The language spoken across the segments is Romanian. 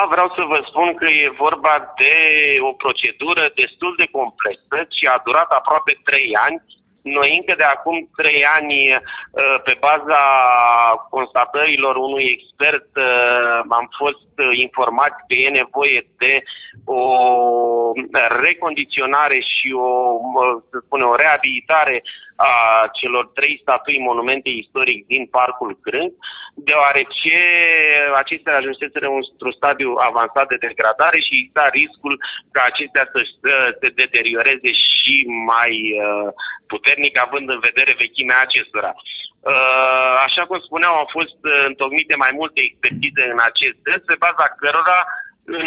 Vreau să vă spun că e vorba de o procedură destul de complexă și a durat aproape 3 ani. Noi încă de acum 3 ani, pe baza constatărilor unui expert, am fost informați că e nevoie de o recondiționare și o reabilitare a celor 3 statui monumente istoric din Parcul Crânc, deoarece acestea ajunseseră într-un stadiu avansat de degradare și exista riscul ca acestea să se deterioreze și mai puternic, având în vedere vechimea acestora. Așa cum spuneam, au fost întocmite mai multe expertize în acest sens, pe baza cărora în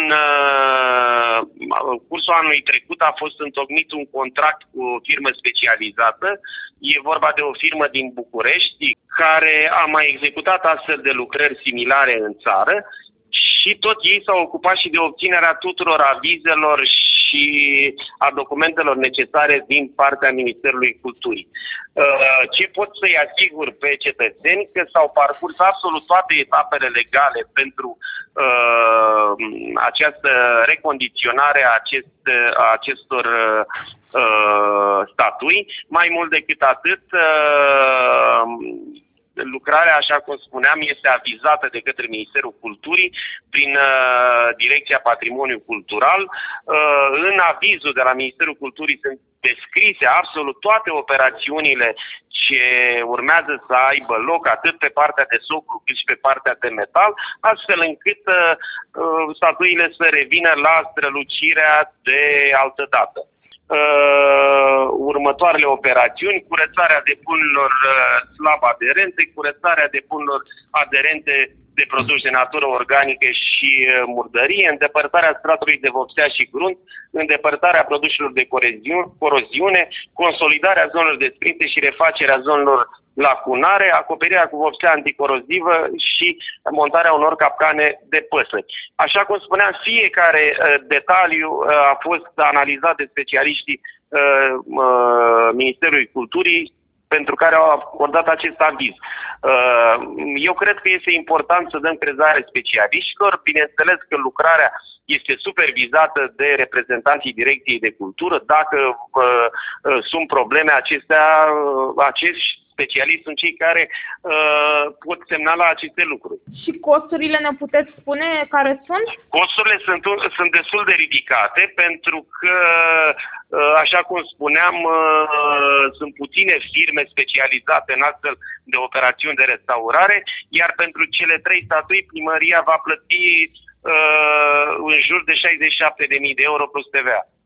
cursul anului trecut a fost întocmit un contract cu o firmă specializată. E vorba de o firmă din București care a mai executat astfel de lucrări similare în țară și tot ei s-au ocupat și de obținerea tuturor avizelor și a documentelor necesare din partea Ministerului Culturii. Ce pot să-i asigur pe cetățeni? Că s-au parcurs absolut toate etapele legale pentru această recondiționare a acestor statui. Mai mult decât atât, lucrarea, așa cum spuneam, este avizată de către Ministerul Culturii prin Direcția Patrimoniu Cultural. În avizul de la Ministerul Culturii sunt descrise absolut toate operațiunile ce urmează să aibă loc, atât pe partea de socru cât și pe partea de metal, astfel încât statuile să revină la strălucirea de altădată. Următoarele operațiuni: curățarea depunurilor slab aderente, curățarea depunurilor aderente de produși de natură organică și murdărie, îndepărtarea stratului de vopsea și grunt, îndepărtarea produselor de coroziune, consolidarea zonelor desprinse și refacerea zonelor lacunare, acoperirea cu vopsea anticorozivă și montarea unor capcane de păsări. Așa cum spuneam, fiecare detaliu a fost analizat de specialiștii Ministerului Culturii, pentru care au acordat acest aviz. Eu cred că este important să dăm crezare specialiștilor. Bineînțeles că lucrarea este supervizată de reprezentanții Direcției de Cultură. Dacă sunt probleme, acești specialiști sunt cei care pot semnala aceste lucruri. Și costurile ne puteți spune care sunt? Costurile sunt destul de ridicate pentru că, așa cum spuneam, sunt puține firme specializate în astfel de operațiuni de restaurare, iar pentru cele 3 statui primăria va plăti în jur de 67.000 de euro plus TVA.